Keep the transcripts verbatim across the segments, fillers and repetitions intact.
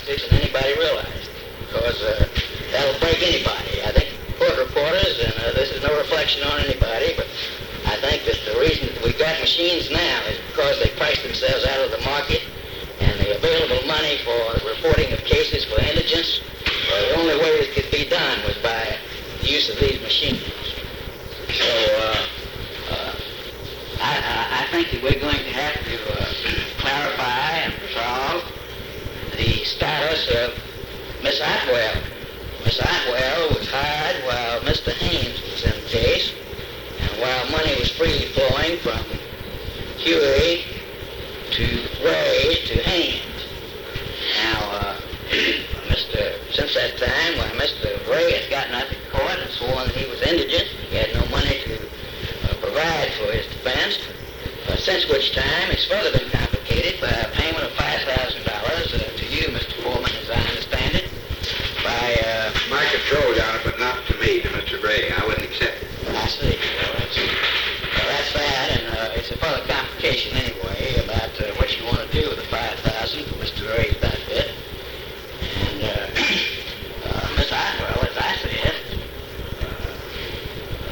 statistics than anybody realized, because uh, that'll break anybody. I think court reporters, and uh, this is no reflection on anybody, but I think that the reason that we've got machines now is because they price themselves out of the market, and the available money for reporting of cases for indigents, well, the only way it could be done was by the use of these machines. So uh, uh, I, I, I think that we're going to have to uh, clarify and resolve the status of Miss Otwell. Miss Otwell was hired while Mister Haynes was in the case, and while money was freely flowing from Huey to Ray to Haynes. Now, uh, Mister since that time, when Mister Ray has gotten up in court and sworn that he was indigent, he had no money to uh, provide for his defense, uh, since which time it's further been complicated by a payment of five thousand dollars uh, to you, Mister Foreman, as I understand it, by... Uh, My control down it, but not to me, to Mister Ray. I wouldn't accept it. I see. Well, that's, well, that's that, and uh, it's a further complication anyway about uh, what you want to do with the five thousand dollars for Mister Ray's benefit. And uh, uh, Miss Otwell, as I said, uh,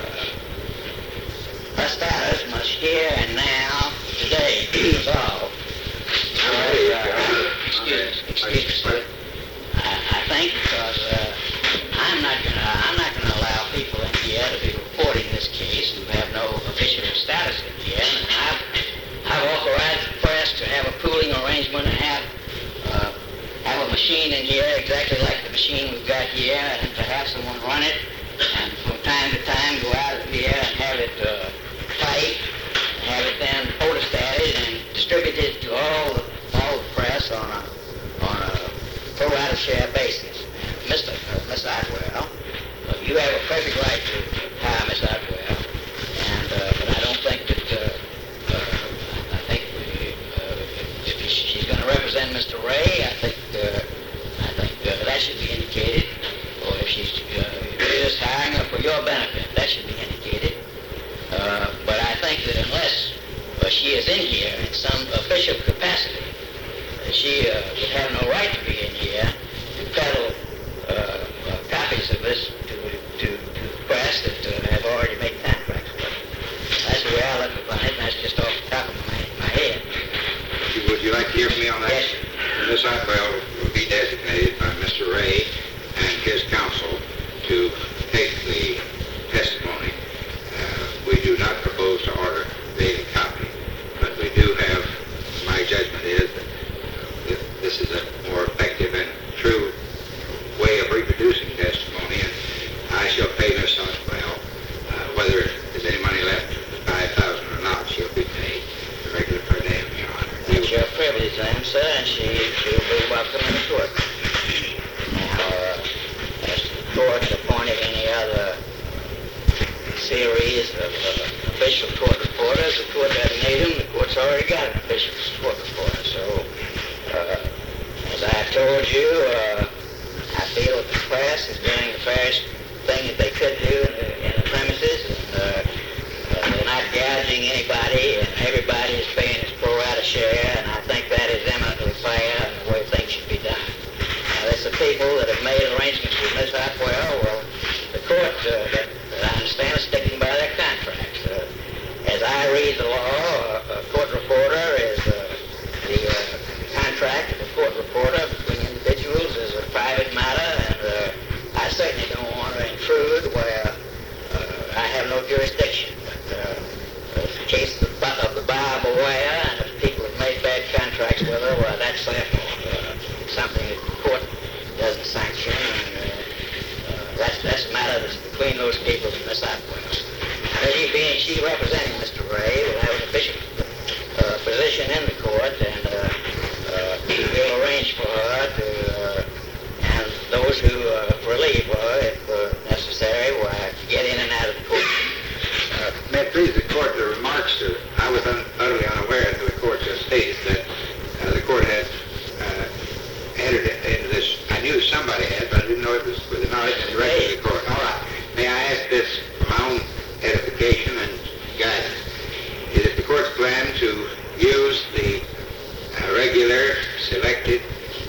uh, her status must here and now, today, be resolved. So, uh, excuse me, excuse me. I, I think because uh, I'm not gonna, I'm not gonna allow people in here to be reporting this case who have no official status in here. And I've, I've authorized the press to have a pooling arrangement and have, uh, have a machine in here exactly like the machine we've got here, and to have someone run it, and from time to time go out of here and have it uh, typed, have it then photostated and distributed to all the, all the press on a, on a pro rata share basis. Mister Uh, Miss Otwell, uh, you have a perfect right to hire Miss Otwell, and uh, but I don't think that uh, uh, I think we, uh, if she's going to represent Mister Ray, I think uh, I think uh, that should be indicated, or if she's uh, just hiring her for your benefit, that should be indicated. Uh, but I think that unless uh, she is in here in some official capacity, uh, she uh, would have no right to be in here to peddle uh, uh, copies of this to, to, to the press that uh, have already made contracts with it. That's the way I look upon it, and that's just off the top of my, my head. Would you like to hear from me on that? Yes, sir. Miss Otwell will be designated by Mister Ray and his counsel to take the testimony. Uh, we do not propose to order the copy, but we do have, my judgment is that uh, this is a more effective and true way of reproducing testimony, and I shall pay Miss Otwell, uh, whether there's any money left, five thousand or not, she'll be paid the regular per diem, Your Honor. It's your privilege, then, sir, and she, she'll be welcome in the court. Now, uh, has the court appointed any other series of uh, official court reporters? The court doesn't need them. The court's already got an official court reporter. So, uh, as I told you, uh, I feel that the press is doing the fairest thing that they could do in the, in the premises, and uh, uh, they're not gouging anybody, and everybody is paying his pro rata share, and I think that is eminently fair and the way things should be done. Now, there's the people that have made arrangements with Miss Otwell. Well, the court, uh, that, that I understand, is sticking by their contracts. Uh, as I read the law, a, a court reporter is uh, the uh, contract of a court reporter between individuals is a private matter, and uh, I certainly don't want to intrude where uh, I have no jurisdiction. But uh, the case of the, of the bar beware, and if people have made bad contracts with her, well, that's therefore uh, something that the court doesn't sanction, and uh, uh, that's, that's a matter that's between those people and Miss Otwell. Now, she being she representing Mister Ray will have an official uh, position in the court, and uh, uh, we'll arrange for her to, uh, and those who uh, relieve her, if uh, necessary, will have to get in and out of the court. Uh, may it please the court, the remarks to, I was un, utterly unaware that the court just stated that uh, the court had uh, entered into this. I knew somebody had, but I didn't know it was with the knowledge and direction of the court. All right. May I ask this for my own edification and guidance? Is it the court's plan to use the uh, regular selected uh, recording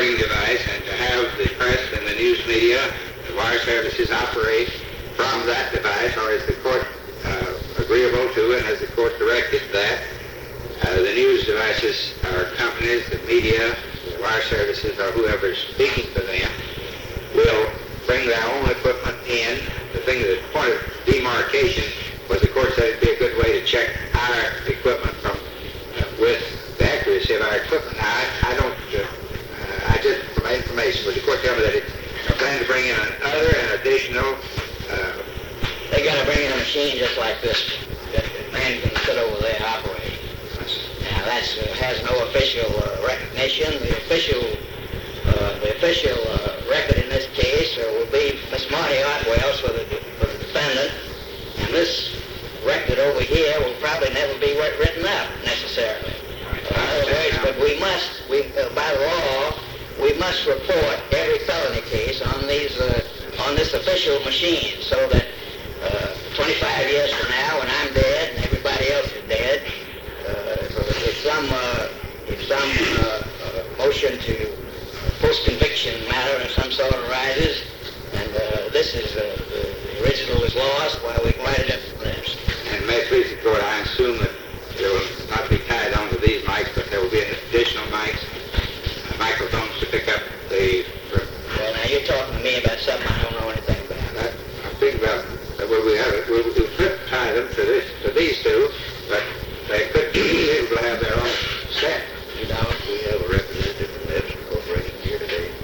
recording device and to have the press and the news media, the wire services operate from that device, or is the court uh, agreeable to, and has the court directed that uh, the news devices or companies, the media, the wire services, or whoever is speaking for them will bring their own equipment in. The thing, the point of demarcation was the court said it'd be a good way to check our equipment from uh, with the accuracy of our equipment. Now, I, I don't, uh, uh, I just, for my information, would the court tell me that it's planning to bring in another and additional? Uh, They're going to bring in a machine just like this that the man can sit over there operating. Now, that uh, has no official uh, recognition. The official, uh, the official uh, record in this case uh, will be Miss Marty Otwell for the, for the defendant, and this record over here will probably never be written up necessarily. In other words, but we must, we, uh, by law, we must report every felony case on these, uh, on this official machine, so that uh, twenty-five years from now, when I'm dead and everybody else is dead, uh, if some, uh, if some uh, uh, motion to post-conviction matter of some sort arises, and uh, this is uh, the, the original is lost, well, we can write it up from this. And may it please the court, I assume that there will not be tied onto these mics, but there will be additional mics, uh, microphones to pick up the... Well, now you're talking to me about something I don't know anything about. I, I'm thinking about that where we have it, we'll, we'll flip tie them to this, to these two, but they could be able to have their own set. You know, we have a representative from the Edison Corporation here today.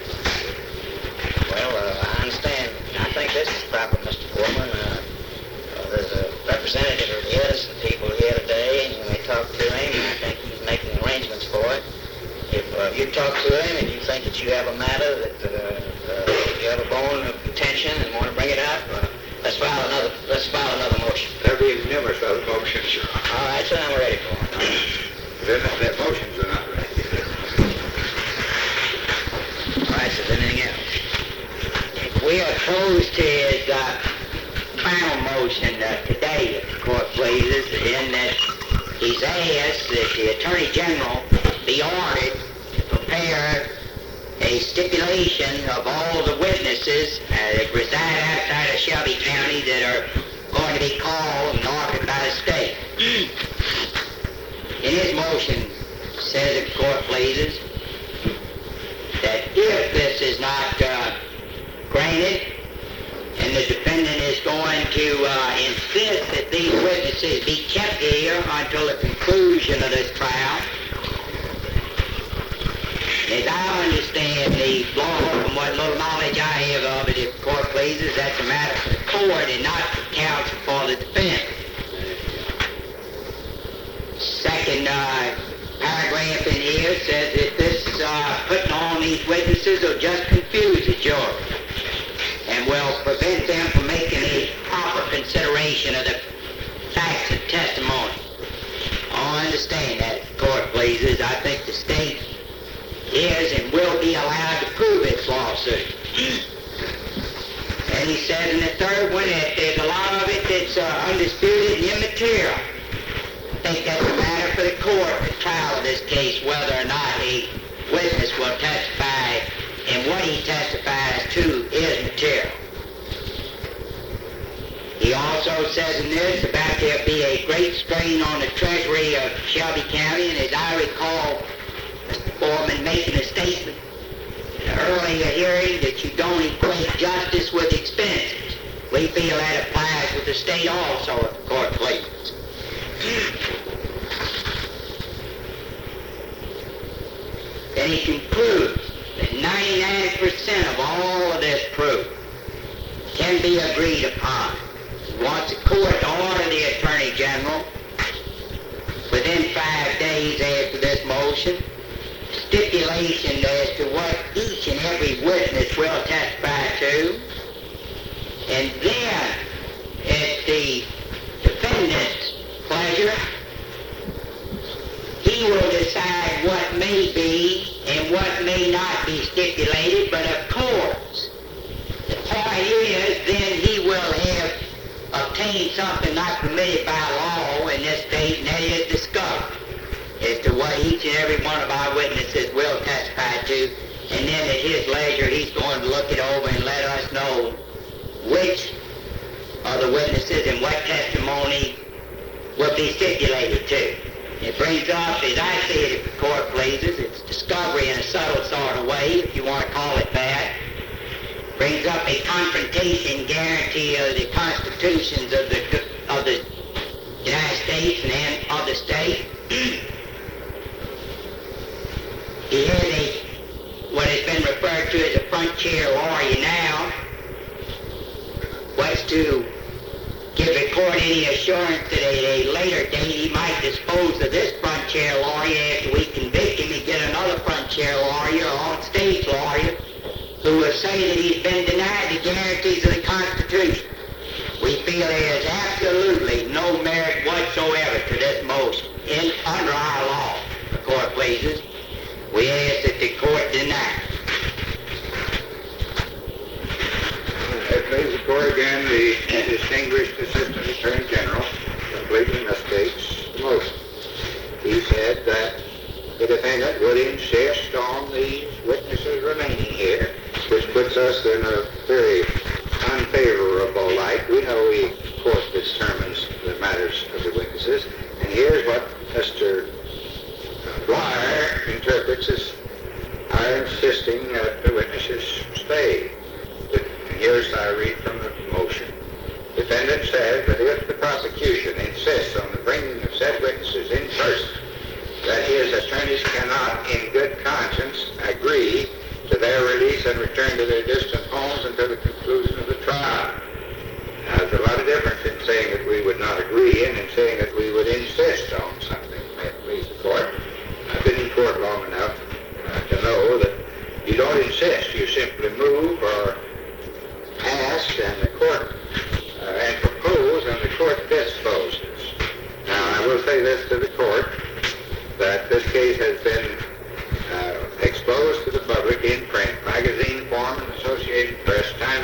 Well, uh, I understand. I think this is proper, Mister Foreman. Uh, uh, there's a representative of the Edison people here today, and you may talk to him, and I think he's making arrangements for it. If uh, you talk to him and you think that you have a matter that uh, uh, you have a bone of contention and want to bring it up, uh, let's file another. Let's file another motion. There'll be numerous other motions. All right, so I'm ready for it. Their, their motions are not ready. All right, so is there anything else? We are opposed to his uh, final motion uh, today, if the court pleases, in that he's asked that the Attorney General be ordered to prepare a stipulation of all the witnesses uh, that reside outside of Shelby County that are going to be called and ordered by the state. In his motion, says, if the court pleases, that if this is not uh, granted, and the defendant is going to uh, insist that these witnesses be kept here until the conclusion of this trial. As I understand the law, from what little knowledge I have of it, if the court pleases, that's a matter for the court and not for counsel for the defense. Second uh, paragraph in here says that this uh, putting on these witnesses will just confuse the jury and will prevent them from making a proper consideration of the facts and testimony. I understand that, if the court pleases. I think the state is and will be allowed to prove its lawsuit. And he says in the third one that there's a lot of it that's uh, undisputed and immaterial. I think that's a matter for the court at the trial of this case, whether or not a witness will testify, and what he testifies to is material. He also says in this about there be a great strain on the treasury of Shelby County, and as I recall Mister Foreman making a statement in an earlier hearing that you don't equate justice with expenses. We feel that applies with the state also, if the court pleases. Then he concludes that ninety-nine percent of all of this proof can be agreed upon. He wants the court to order the Attorney General within five days after this motion, stipulation as to what each and every witness will testify to, and then at the defendant's pleasure, he will decide what may be and what may not be stipulated, but of course, the point is then he will have obtained something not permitted by law in this state, and that is discovery as to what each and every one of our witnesses will testify to and then at his leisure he's going to look it over and let us know which of the witnesses and what testimony will be stipulated to. It brings up, as I see it, if the court pleases, it's discovery in a subtle sort of way, if you want to call it that. Brings up a confrontation guarantee of the constitutions of the of the United States and of the state. He has a what has been referred to as a frontier lawyer now. What's to give the court any assurance that at a later date he might dispose of this frontier lawyer after we convict him and get another frontier lawyer or on-stage lawyer who will say that he's been denied the guarantees of the Constitution. We feel there is absolutely no merit whatsoever to this motion in under our law. The court pleases. We ask that the court deny. I please the court again, the distinguished Assistant Attorney General completely misstates the motion. He said that the defendant would insist on these witnesses remaining here, which puts us in a very unfavorable light. We know the court determines the matters of the witnesses, and here's what Mister Dwyer interprets as our insisting that the witnesses stay. Here's I read from the motion. Defendant says that if the prosecution insists on the bringing of said witnesses in person, that his attorneys cannot in good conscience agree to their release and return to their distant homes until the conclusion of the trial. Now, there's a lot of difference in saying that we would not agree and in saying that we would insist on something. May it please the court. I've been in court long enough uh, to know that you don't insist. You simply move or ask and the court uh, and propose and the court disposes. Now I will say this to the court, that this case has been uh, exposed to the public in print, magazine form, and Associated Press time